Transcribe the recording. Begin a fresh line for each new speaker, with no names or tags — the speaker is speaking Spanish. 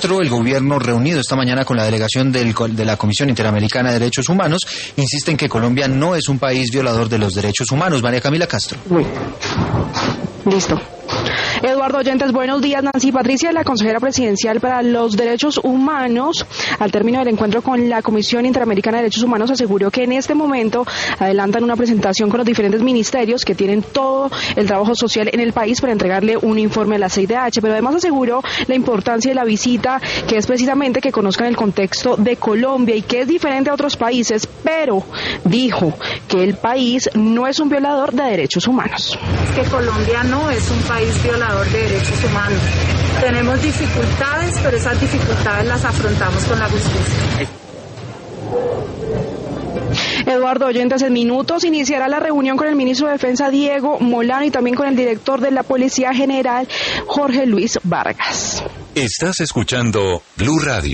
El gobierno reunido esta mañana con la delegación de la Comisión Interamericana de Derechos Humanos insiste en que Colombia no es un país violador de los derechos humanos. María Camila Castro.
Listo. Eduardo Oyentes, buenos días. Nancy Patricia, la consejera presidencial para los derechos humanos, al término del encuentro con la Comisión Interamericana de Derechos Humanos, aseguró que en este momento adelantan una presentación con los diferentes ministerios que tienen todo el trabajo social en el país para entregarle un informe a la CIDH, pero además aseguró la importancia de la visita, que es precisamente que conozcan el contexto de Colombia y que es diferente a otros países, pero dijo que el país no es un violador de derechos humanos.
Que Colombia no es un país violador de derechos humanos. Tenemos dificultades, pero esas dificultades las afrontamos con la justicia.
Eduardo Oyentes, en minutos iniciará la reunión con el ministro de Defensa Diego Molano y también con el director de la Policía General Jorge Luis Vargas.
Estás escuchando Blue Radio.